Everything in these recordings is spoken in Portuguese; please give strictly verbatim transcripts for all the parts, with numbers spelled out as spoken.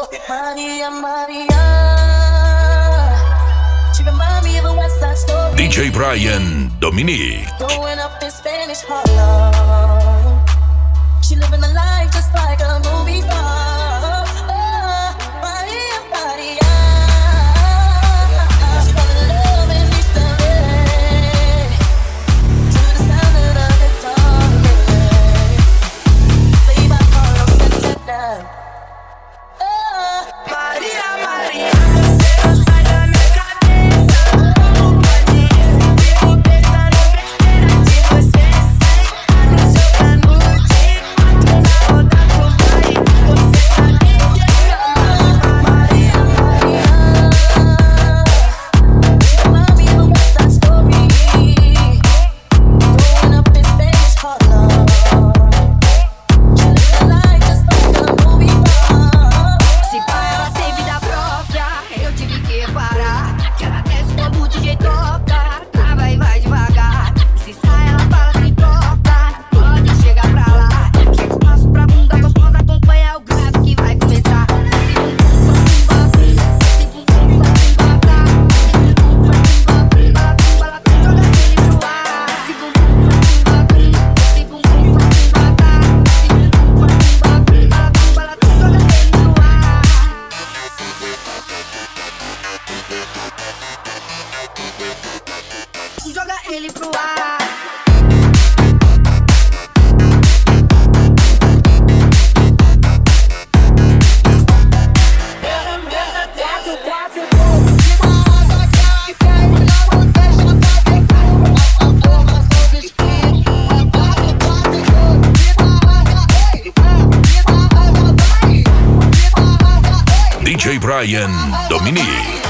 Maria, Maria. She remind me of a West Side Story. D J Brian Dominique. Growing up in Spanish Harlem. She living the life just like a movie star. Oh, Maria, Maria. She fell in love in East L A to the sound of the guitar. Played by Carlos Santana. Oh, Maria, Maria. D J Brian Dominique.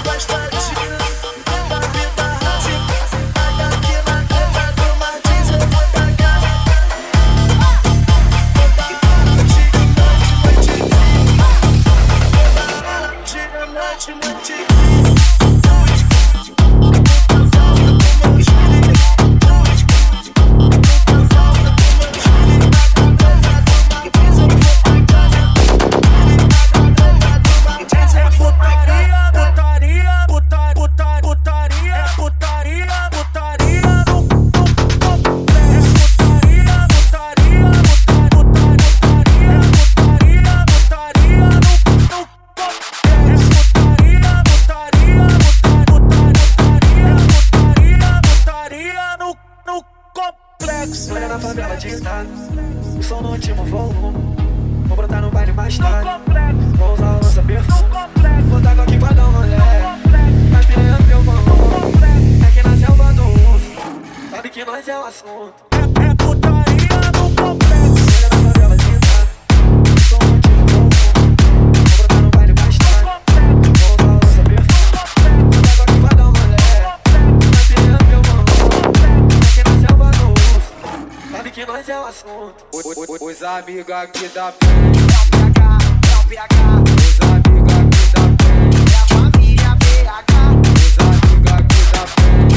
Os amigos aqui da frente, os amigos aqui da frente, é a família B H. Os amigos aqui da frente,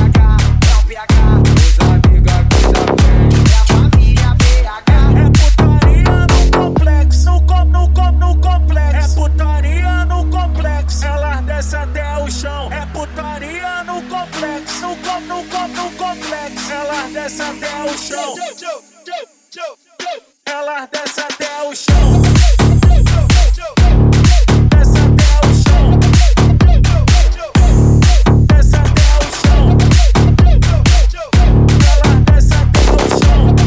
os amigos aqui da frente, é a família B H. É putaria no complexo, no com, no com, no complexo. É putaria no complexo, ela desce até o chão. É putaria no complexo, no com, no com, no complexo. Ela desce até o chão. Ela desce até o chão. Desce até o chão. Desce até o chão. Ela desce até o chão.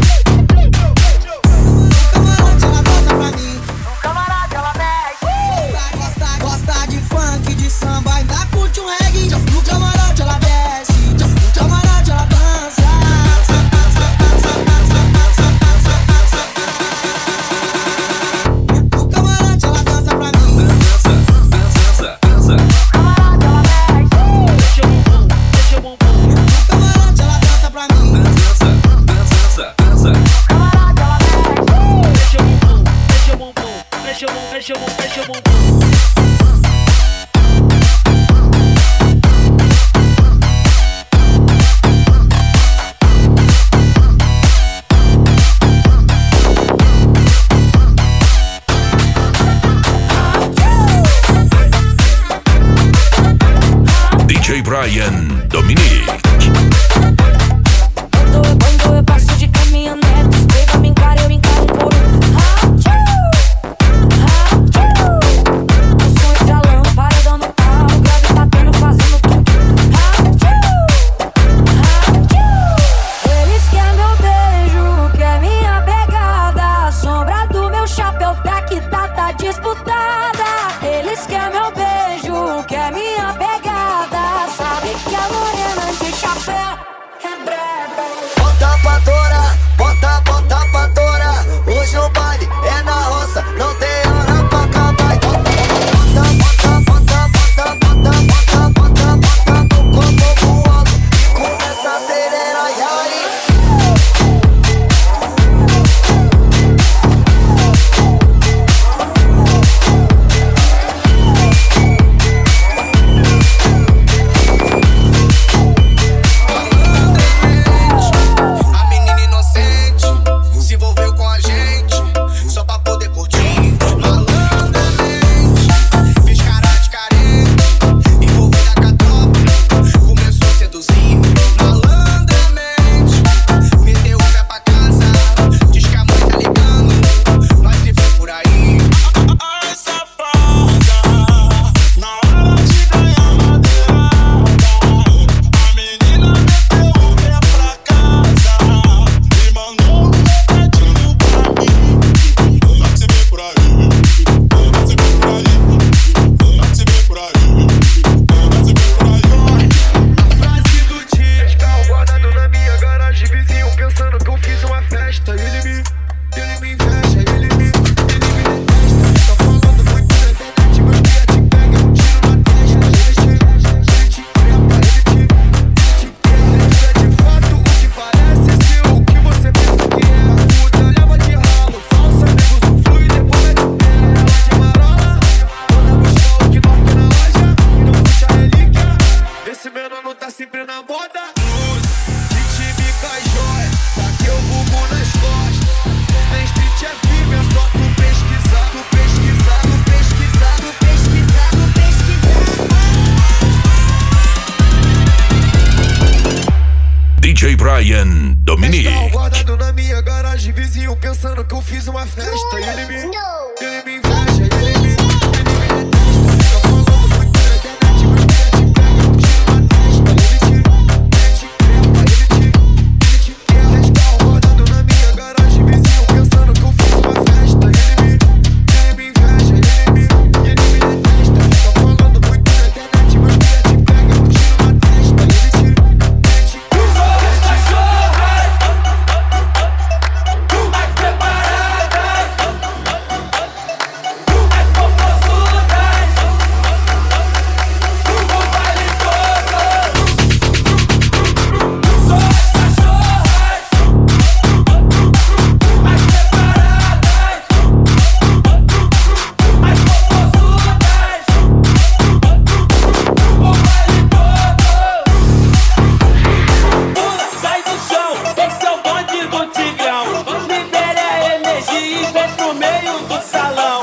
No camarote ela desce. Gosta, gosta de funk, de samba, ainda curte um reggae. No camarote ela desce. No camarote ela dança. Mexe o bumbum, mexe o bumbum. Brian Dominique. Quando, quando eu passo de caminhonete, spray pra me encarar, eu encaro um couro. O som estralando, paredão no pau, grave batendo, fazendo tudo. Eles querem meu beijo, quer minha pegada. A sombra do meu chapéu tá que tá, tá disputada. Eles querem meu beijo, quer minha pegada. Sabe que a morena de chapéu é braba. Bota pra torar, bota, bota pra torar. Hoje o baile é na roça, não tem hora pra acabar. Bota, bota, bota, bota, bota, bota, bota, bota no corpo voando e começa a acelerar, e aí? A menina inocente se envolveu com a gente só pra poder curtir. Malandramente fez cara de carente, envolvida com a tropa, começou a seduzir. Malandramente meteu o pé pra casa, diz que a mãe tá ligando, vai se ver por aí. Ai, safada, na hora de ganhar madeirada, a menina meteu o pé pra casa e mandou um recadinho pra mim. Vai se ver por aí, vai se ver por aí, vai se ver por aí, vai se ver por aí. Frase do dia. Carro guardado na minha garagem, vizinho pensando que eu fiz uma festa. Ele me, ele me inveja, ele me, ele me detesta. Tá falando muito na internet, meu dia te pega, um tiro na testa. Ele te, ele te trepa, ele te, ele te quer. É de fato o que parece ser o que você pensa que é. Puta leva de ralo, falsa, nego usufrui e depois vai de pé. Ela de marola, toda buscar o que não tem na loja. Não puxa a relíquia, esse menor não tá sempre na moda. Luz, de time com as joias, daqui eu vulgo nas costas. Na street é firme, é só tu pesquisar, tu pesquisar, tu pesquisar, tu pesquisar, tu pesquisar. D J Brian Carro Dominique. guardado na minha garagem, vizinho pensando que eu fiz uma festa. Ele me, ele me inveja, ele me, ele me detesta. Tá falando muito na internet, meu dia te pega, um tiro na testa. Ele te, ele te trepa, ele te, ele te quer. Carro guardado na minha garagem, vizinho pensando que eu fiz uma festa. Ele me, ele me inveja, ele me, ele me detesta. Tá falando muito na internet, meu dia te pega, um tiro na testa. Ele te, ele te quer. Sai do chão, esse é o bonde do Tigrão. Libere a energia e vem pro meio do salão.